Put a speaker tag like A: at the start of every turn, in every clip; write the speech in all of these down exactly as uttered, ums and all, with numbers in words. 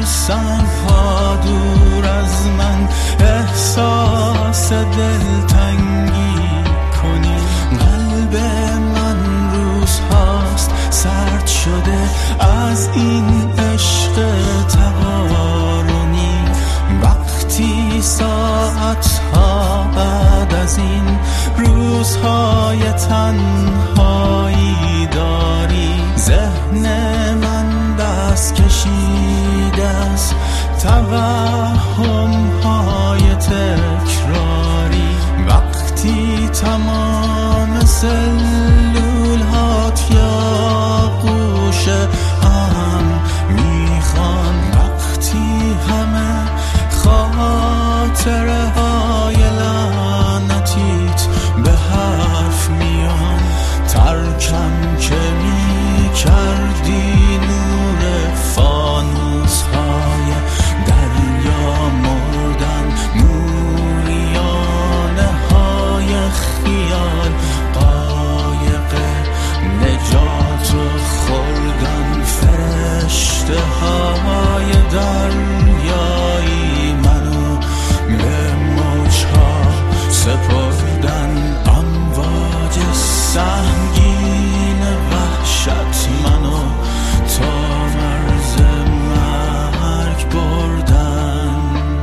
A: سنگ ها دور از من احساس دلتنگی کنی. قلب من روز هاست سرد شده از این عشق تقارنی. وقتی ساعت ها بعد از این روزهای تنهایی داری، ذهن من دست کشیده است توهم های تکراری. وقتی تمام سلول هات یا گوشه هم میخوان، وقتی همه خاطره های لعنتیت به حرف میان، ترکم که می کردی نور فانوس های دریا مردن، موریانه های خیال قایق نجات رو خوردن. فرشته های دریایی منو به موجها سپردن. امواج سنگین وحشت منو تا مرز مرگ بردن.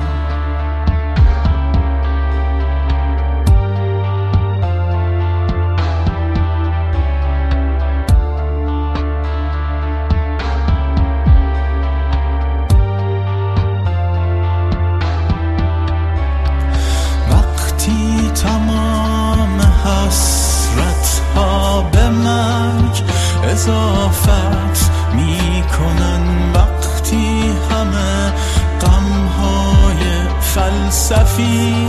A: وقتی تمام حسرت ها به مرگ اضافت می کنن، وقتی همه غم های فلسفی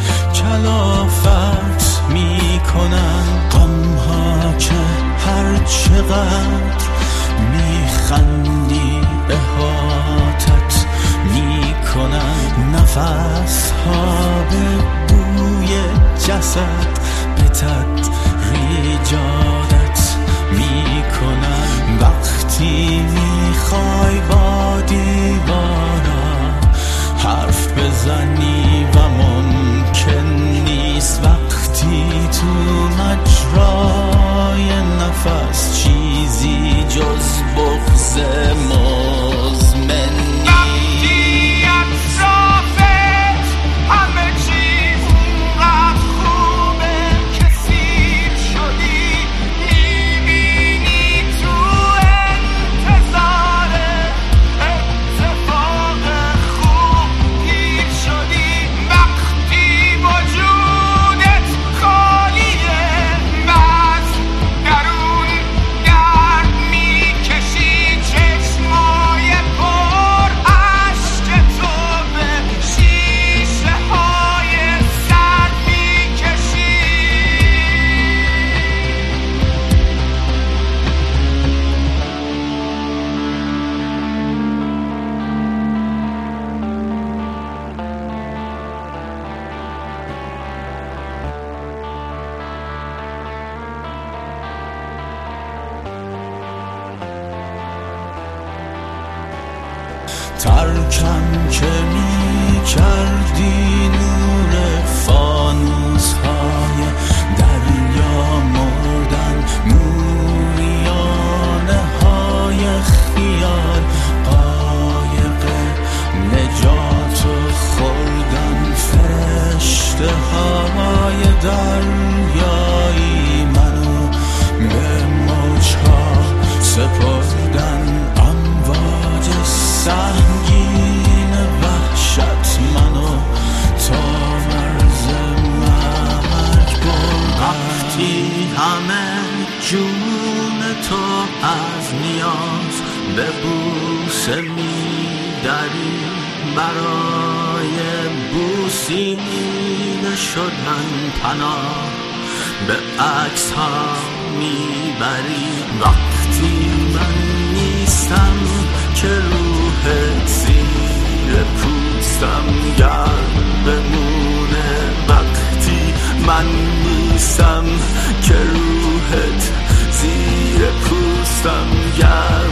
A: کلافت می کنن، غم ها که هر چقدر می خندی احاطت می کنن. نفس ها به بوی جسد به تدریج عادت می کنن. وقتی میخوای با دیوارا حرف بزنی و ممکن نیست، وقتی تو مجرای نفس چیزی جز بغض مزمن ترکم که می کردی نور فانوس های دریا مردن، موریانه های خیال قایق نجات خوردن. فرشته های دریایی منو به موجها سپردن. امواج سنگین وحشت منو تا مرز مرگ بردن. وقتی همه جون تو از نیاز به بوسه میدری، برای بوسیده شدن پناه به عکس ها میبری. وقتی من نیستم که روحت زیر پوستم گرم بمونه، وقتی من نیستم که روحت زیر پوستم گرم